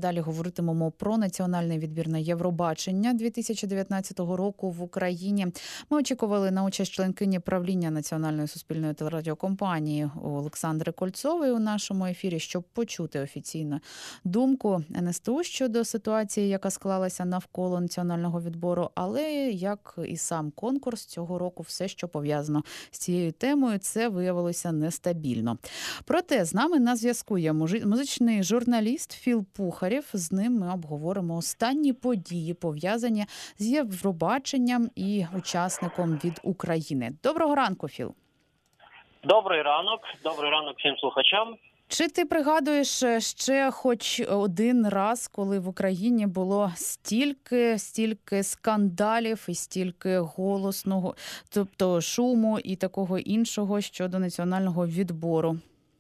Далі говоритимемо про національний відбір на Євробачення 2019 року в Україні. Ми очікували на участь членкині правління Національної суспільної телерадіокомпанії Олександри Кольцової у нашому ефірі, щоб почути офіційну думку НСТУ щодо ситуації, яка склалася навколо національного відбору. Але, як і сам конкурс цього року, все, що пов'язано з цією темою, це виявилося нестабільно. Проте з нами на зв'язку є музичний журналіст Філ Пухарєв. З ним ми обговоримо останні події, пов'язані з Євробаченням і учасником від України. Доброго ранку, Філ. Добрий ранок всім слухачам. Чи ти пригадуєш ще хоч один раз, коли в Україні було стільки скандалів і стільки голосного, тобто шуму і такого іншого щодо національного відбору?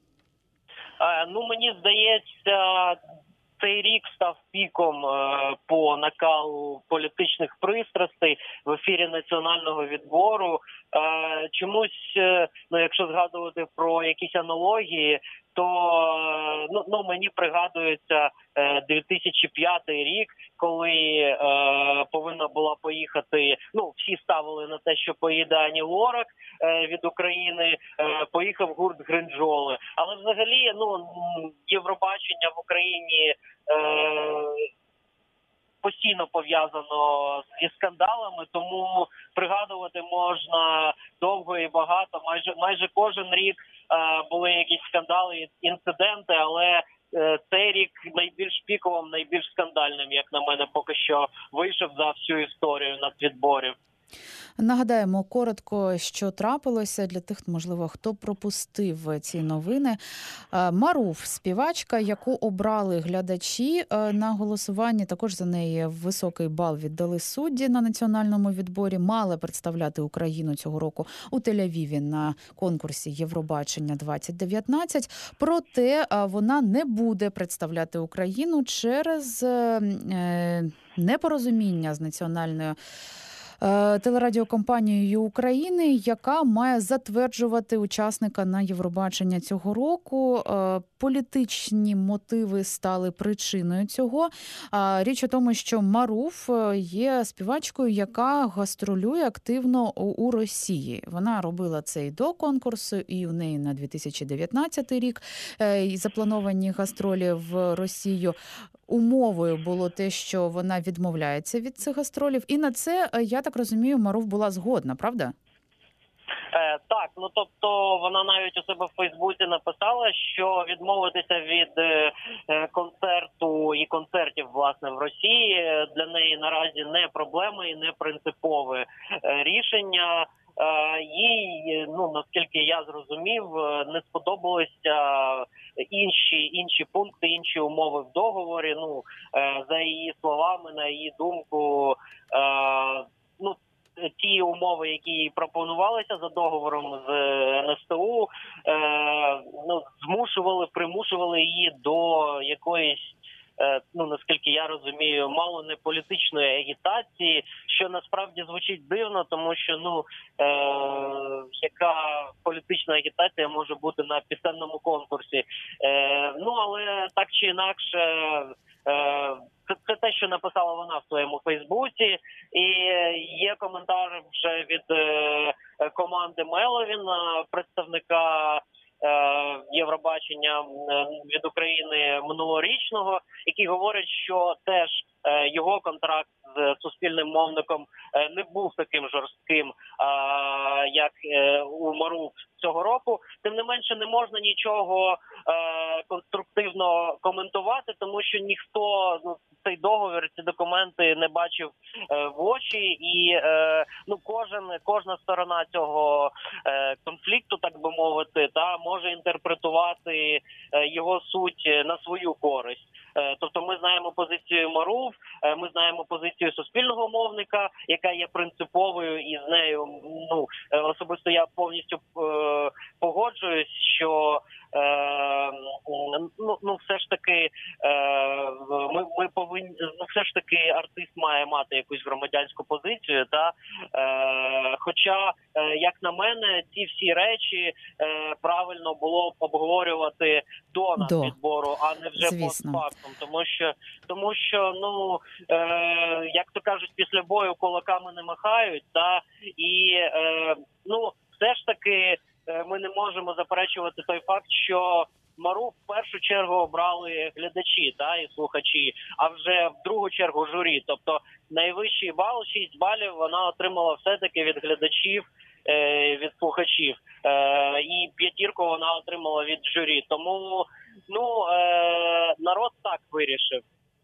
Мені здається, цей рік став піком по накалу політичних пристрастей в ефірі національного відбору. Чомусь, якщо згадувати про якісь аналогії, то мені пригадується 2005 рік, коли повинна була поїхати, всі ставили на те, що поїде Ані Лорак від України, поїхав гурт Гринджоли. Але взагалі, Євробачення в Україні постійно пов'язано зі скандалами, тому пригадувати можна довго і багато. Майже кожен рік були якісь скандали, інциденти, але цей рік найбільш піковим, найбільш скандальним, як на мене, поки що вийшов за всю історію нацвідборів. Нагадаємо коротко, що трапилося для тих, можливо, хто пропустив ці новини. Марув, співачка, яку обрали глядачі на голосуванні, також за неї високий бал віддали судді на національному відборі, мала представляти Україну цього року у Тель-Авіві на конкурсі Євробачення 2019. Проте вона не буде представляти Україну через непорозуміння з національною телерадіокомпанією України, яка має затверджувати учасника на Євробачення цього року. Політичні мотиви стали причиною цього. Річ у тому, що Марув є співачкою, яка гастролює активно у Росії. Вона робила це і до конкурсу, і у неї на 2019 рік заплановані гастролі в Росію. Умовою було те, що вона відмовляється від цих гастролів. І на це, я так розумію, Марув була згодна, правда? Так, тобто вона навіть у себе в Фейсбуці написала, що відмовитися від концерту і концертів, власне, в Росії для неї наразі не проблема і не принципове рішення. Їй, наскільки я зрозумів, не сподобалися інші пункти, інші умови в договорі. За її словами, на її думку, ті умови, які пропонувалися за договором з НСТУ, примушували її до якоїсь, наскільки я розумію, мало не політичної агітації, що насправді звучить дивно, тому що, яка політична агітація може бути на пісенному конкурсі. Але так чи інакше, це те, що написала вона в своєму Фейсбуці, і є коментар вже від команди Меловіна, представника Євробачення від України минулорічного, який говорить, що теж його контракт з суспільним мовником не був таким жорстким, як у Марув цього року. Тим не менше, не можна нічого конструктивно коментувати, тому що ніхто цей договір, ці документи не бачив в очі, і кожна сторона цього конфлікту, так би мовити, може інтерпретувати його суть на свою користь. Тобто ми знаємо позицію Марув, ми знаємо позицію суспільного мовника, яка є принциповою, і з нею особисто я повністю погоджуюсь, що все ж таки ми повинні, все ж таки артист має мати якусь громадянську позицію, хоча, як на мене, ці всі ці речі правильно було б обговорювати до нацвідбору, а не вже постфактум. Тому що ну як то кажуть, після бою кулаками не махають, та і ну все ж таки ми не можемо заперечувати той факт, що Мару в першу чергу обрали глядачі та і слухачі, а вже в другу чергу журі. Тобто найвищий бал, 6 балів, вона отримала все-таки від глядачів, від слухачів. І 5 вона отримала від журі. Тому ну народ так вирішив.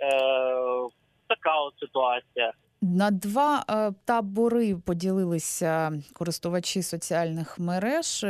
Така от ситуація. На два табори поділилися користувачі соціальних мереж.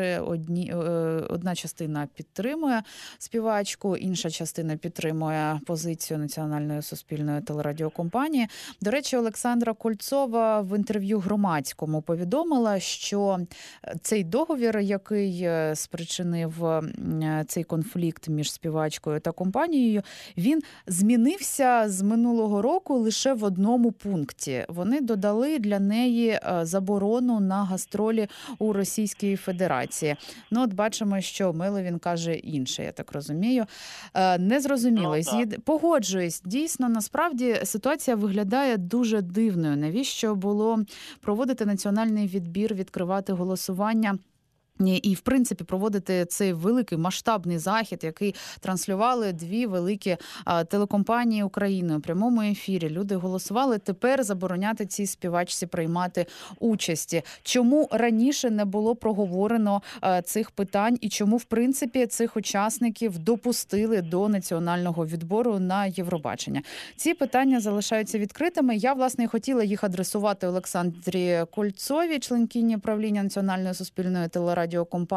Одна частина підтримує співачку, інша частина підтримує позицію Національної суспільної телерадіокомпанії. До речі, Олександра Кольцова в інтерв'ю Громадському повідомила, що цей договір, який спричинив цей конфлікт між співачкою та компанією, він змінився з минулого року лише в одному пункті. Вони додали для неї заборону на гастролі у Російській Федерації. Ну, от бачимо, що Меловін каже інше, я так розумію. Незрозуміло. Погоджуюсь. Дійсно, насправді, ситуація виглядає дуже дивною. Навіщо було проводити національний відбір, відкривати голосування? І, в принципі, проводити цей великий масштабний захід, який транслювали дві великі телекомпанії України у прямому ефірі. Люди голосували, тепер забороняти цій співачці приймати участі. Чому раніше не було проговорено цих питань і чому, в принципі, цих учасників допустили до національного відбору на Євробачення? Ці питання залишаються відкритими. Я, власне, хотіла їх адресувати Олександрі Кольцовій, членкині правління Національної суспільної телерадіокомпанії.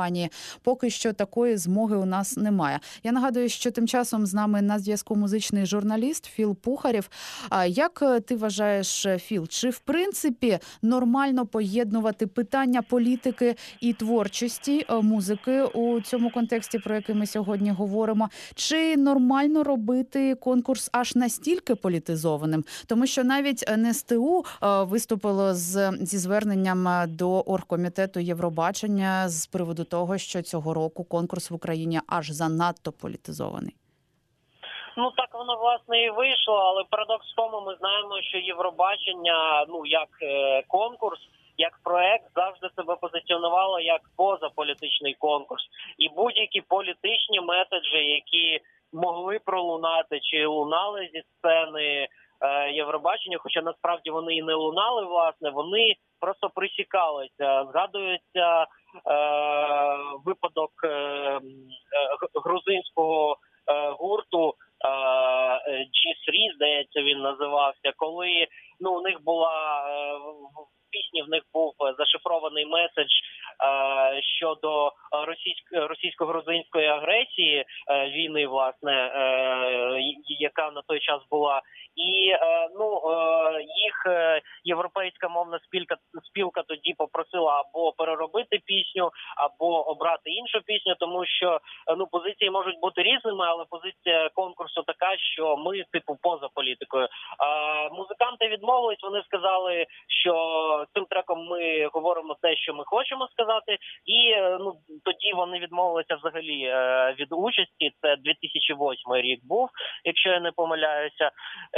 Поки що такої змоги у нас немає. Я нагадую, що тим часом з нами на зв'язку музичний журналіст Філ Пухарєв. Як ти вважаєш, Філ, чи в принципі нормально поєднувати питання політики і творчості музики у цьому контексті, про який ми сьогодні говоримо? Чи нормально робити конкурс аж настільки політизованим? Тому що навіть НСТУ виступило зі зверненням до оргкомітету Євробачення з приводу того, що цього року конкурс в Україні аж занадто політизований. Ну так воно власне і вийшло, але парадокс в тому, ми знаємо, що Євробачення, ну як конкурс, як проект завжди себе позиціонувало як позаполітичний конкурс. І будь-які політичні меседжі, які могли пролунати чи лунали зі сцени Євробачення, хоча насправді вони і не лунали, власне, вони просто присікалися. Згадується випадок грузинського гурту G3, здається, він називався, коли у них була в пісні, в них був зашифрований меседж щодо російсько-грузинської агресії, війни, власне, яка на той час була. І їх європейська мовна спілка тоді попросила або переробити пісню, або обрати іншу пісню, тому що позиції можуть бути різними, але позиція конкурсу така, що ми поза політикою. Музиканти відмовились, вони сказали, що цим треком ми говоримо те, що ми хочемо сказати, і тоді вони відмовилися взагалі від участі. Це 2008 рік був, якщо я не помиляюся.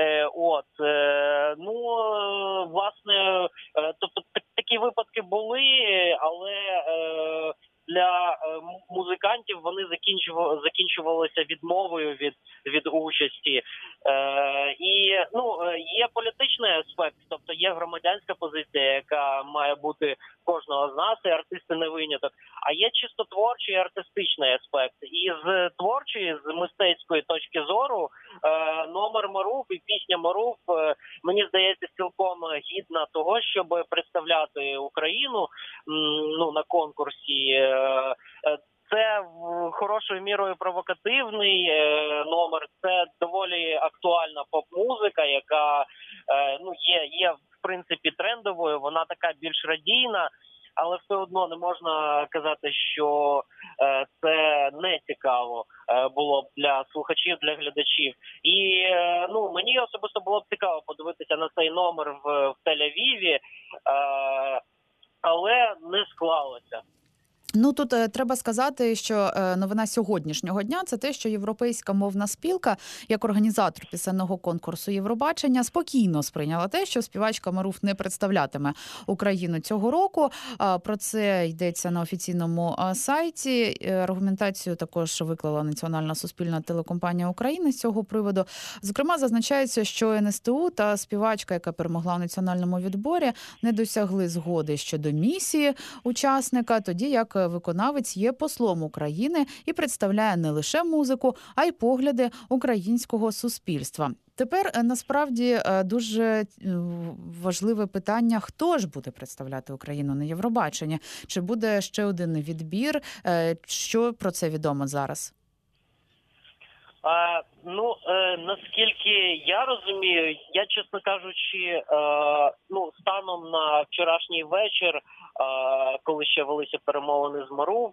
Власне, тобто такі випадки були, але для музикантів вони закінчувалися відмовою від участі. І є політичний аспект, тобто є громадянська позиція, яка має бути кожного з нас, і артисти не виняток. А є чисто творчий і артистичний аспект. І з творчої, з мистецької точки зору, номер Марув і пісня Марув, мені здається, цілком гідна того, щоб представляти Україну на конкурсі. Це хорошою мірою провокативний номер, це доволі актуальна поп-музика, яка є в принципі трендовою, вона така більш радійна, але все одно не можна казати, що це не цікаво було б для слухачів, для глядачів. І мені особисто було б цікаво подивитися на цей номер в Тель-Авіві, але не склалося. Ну, тут треба сказати, що новина сьогоднішнього дня – це те, що Європейська мовна спілка, як організатор пісенного конкурсу Євробачення, спокійно сприйняла те, що співачка Маруф не представлятиме Україну цього року. Про це йдеться на офіційному сайті. Аргументацію також виклала Національна суспільна телекомпанія України з цього приводу. Зокрема, зазначається, що НСТУ та співачка, яка перемогла у національному відборі, не досягли згоди щодо місії учасника, тоді як виконавець є послом України і представляє не лише музику, а й погляди українського суспільства. Тепер, насправді, дуже важливе питання, хто ж буде представляти Україну на Євробаченні? Чи буде ще один відбір? Що про це відомо зараз? Наскільки я розумію, я, чесно кажучи, станом на вчорашній вечір, коли ще велися перемовини з Маруф,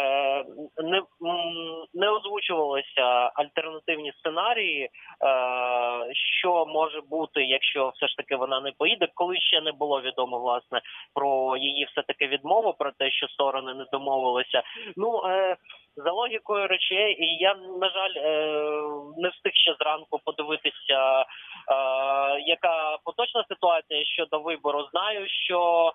не озвучувалися альтернативні сценарії, що може бути, якщо все ж таки вона не поїде, коли ще не було відомо, власне, про її все-таки відмову, про те, що сторони не домовилися. За логікою речей, і я, на жаль, не встиг ще зранку подивитися, яка поточна ситуація щодо вибору. Знаю, що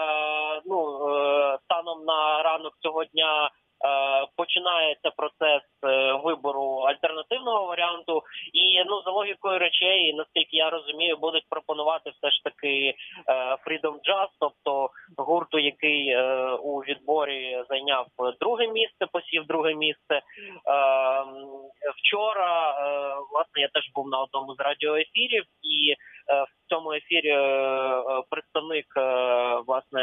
станом на ранок цього дня починається процес вибору альтернативного варіанту, і за логікою речей, наскільки я розумію, будуть пропонувати все ж таки Freedom Jazz, тобто гурту, який у відборі зайняв посів друге місце. Вчора, власне, я теж був на одному з радіоефірів, і в цьому ефірі представник, власне,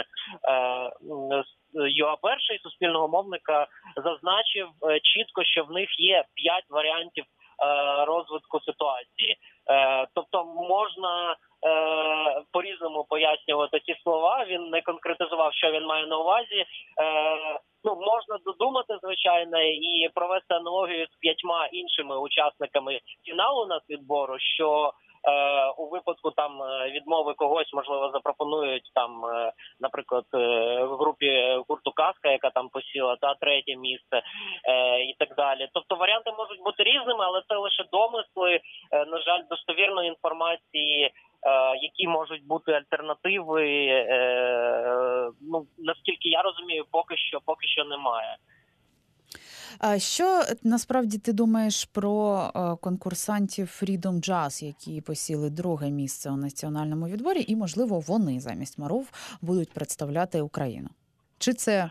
ЮА-1 суспільного мовника зазначив чітко, що в них є 5 варіантів розвитку ситуації. Тобто можна по-різному пояснювати ці слова, він не конкретизував, що він має на увазі. Можна додумати, звичайно, і провести аналогію з 5 іншими учасниками фіналу нацвідбору, що у випадку відмови когось, можливо, запропонують наприклад, в гурту «Казка», яка посіла, та 3-є місце і так далі. Тобто варіанти можуть бути різними, але це лише домисли. На жаль, достовірної інформації, які можуть бути альтернативи, наскільки я розумію, поки що немає. А що насправді ти думаєш про конкурсантів Freedom Jazz, які посіли 2-ге місце у національному відборі, і, можливо, вони замість Маруф будуть представляти Україну? Чи це...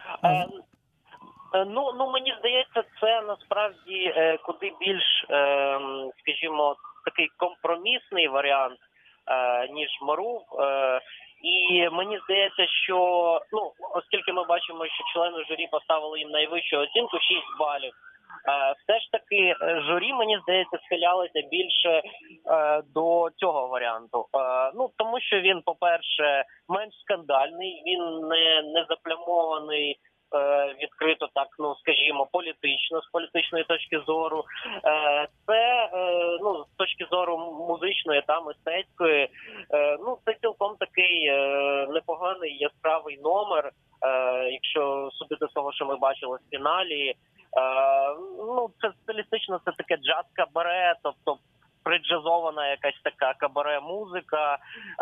Мені здається, це насправді куди більш, скажімо, такий компромісний варіант, ніж Маруф. І мені здається, що, оскільки ми бачимо, що члени журі поставили їм найвищу оцінку 6 балів, все ж таки журі, мені здається, схилялося більше до цього варіанту. Тому що він, по-перше, менш скандальний, він не заплямований відкрито так, скажімо, політично, з політичної точки зору. Це, з точки зору музичної та мистецької, це цілком такий непоганий яскравий номер, якщо судити з того, що ми бачили в фіналі. Це стилістично, це таке джаз-кабаре, тобто приджазована якась така кабаре-музика.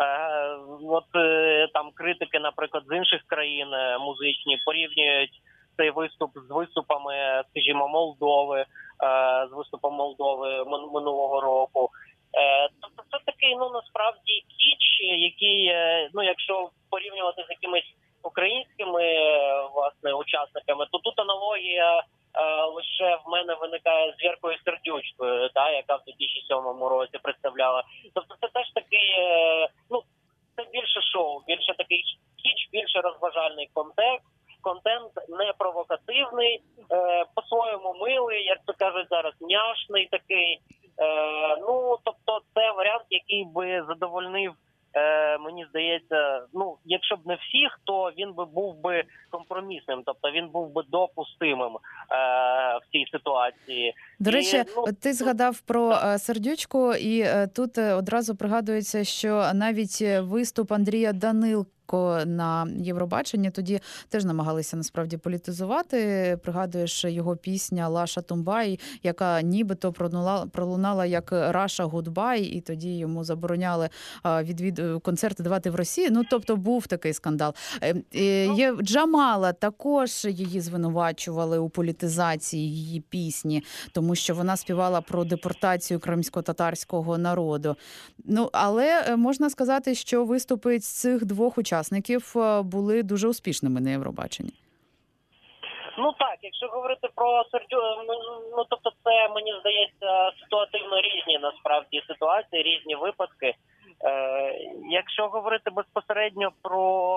Там критики, наприклад, з інших країн музичні порівнюють цей виступ з виступами, скажімо, Молдови, з виступом Молдови минулого року. Тобто це такий, насправді, кіч, який, якщо порівнювати з якимись українськими, власне, учасниками, то тут аналогія лише в мене виникає з Віркою Сердючкою, яка в 2007 році представляла. Тобто це теж такий, це більше шоу, більше такий кіч, більше розважальний контент не провокативний, по-своєму милий, як то кажуть зараз, няшний такий. Тобто це варіант, який би задовольнив, мені здається, якщо б не всіх, то він би був би компромісним, тобто він був би допустимим в цій ситуації. До речі, ти згадав про Сердючку, і тут одразу пригадується, що навіть виступ Андрія Данилка Данилко на Євробаченні. Тоді теж намагалися насправді політизувати. Пригадуєш, його пісня «Лаша Тумбай», яка нібито пролунала як «Раша Гудбай», і тоді йому забороняли концерти давати в Росії. Ну, тобто був такий скандал. Є Джамала, також її звинувачували у політизації її пісні, тому що вона співала про депортацію кримсько-татарського народу. Ну, але можна сказати, що виступи цих двох учасників були дуже успішними на Євробаченні. Ну так, якщо говорити про ну тобто це, мені здається, ситуативно різні насправді ситуації, різні випадки. Якщо говорити безпосередньо про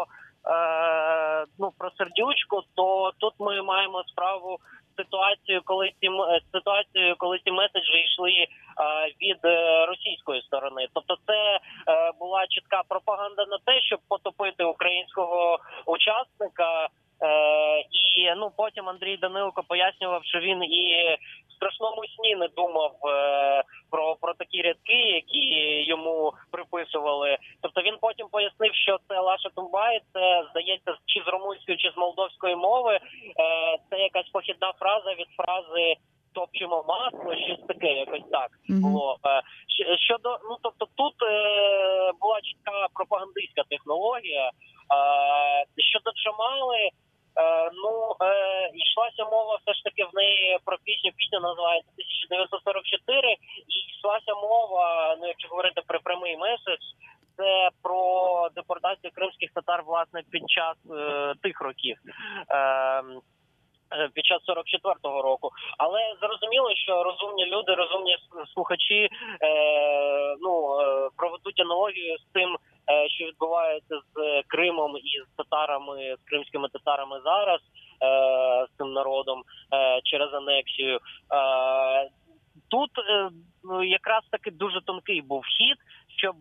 Сердючку, то тут ми маємо справу з ситуацією, коли ці меседжі йшли від російської сторони. Тобто це була чітка пропаганда на те, щоб потопити українського учасника. І потім Андрій Данилко пояснював, що він і в страшному сні не думав про такі рядки, які йому приписували. Тобто він потім пояснив, що це «Лаша Тумбай», це, здається, чи з румунської, чи з молдовської мови. Це якась похідна фраза від фрази «топчемо масло», щось таке, якось так було. Щодо, тобто тут була чітка пропагандистська технологія. Щодо Джамали, йшлася мова все ж таки в неї про пісню. Пісня називається «1944», і йшлася мова, якщо говорити про прямий меседж, це про депортацію кримських татар, власне, під час тих років. Під час 44-го року. Але зрозуміло, що розумні люди, розумні слухачі проведуть аналогію з тим, що відбувається з Кримом і з татарами, з кримськими татарами зараз, з цим народом через анексію. Тут якраз таки дуже тонкий був хід, щоб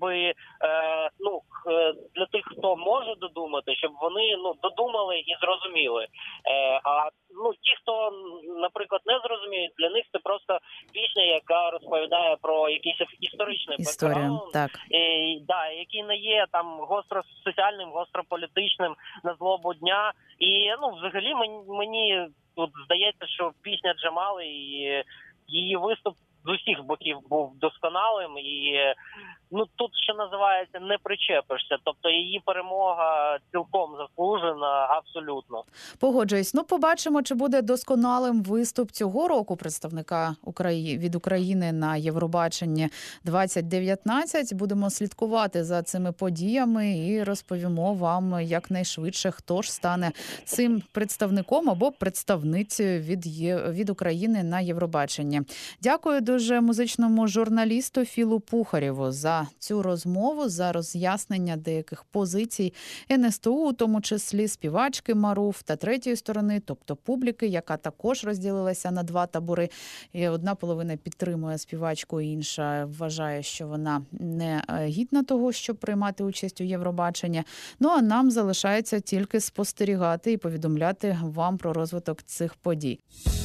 для тих, хто може додумати, щоб вони додумали і зрозуміли. А ті, хто, наприклад, не зрозуміють, для них це просто пісня, яка розповідає про якийсь історичний бекграунд, який не є там гостро соціальним, гостро політичним на злобу дня. І взагалі мені тут здається, що пісня Джамали і її виступ з усіх боків був досконалим, і тут, що називається, не причепишся. Тобто її перемога цілком заслужена, абсолютно. Погоджуюсь. Побачимо, чи буде досконалим виступ цього року представника від України на Євробаченні 2019. Будемо слідкувати за цими подіями і розповімо вам якнайшвидше, хто ж стане цим представником або представницею від України на Євробаченні. Дякую дуже музичному журналісту Філу Пухарєву за цю розмову, за роз'яснення деяких позицій НСТУ, у тому числі співачки Маруф та третьої сторони, тобто публіки, яка також розділилася на два табори. І одна половина підтримує співачку, інша вважає, що вона не гідна того, щоб приймати участь у Євробаченні. А нам залишається тільки спостерігати і повідомляти вам про розвиток цих подій.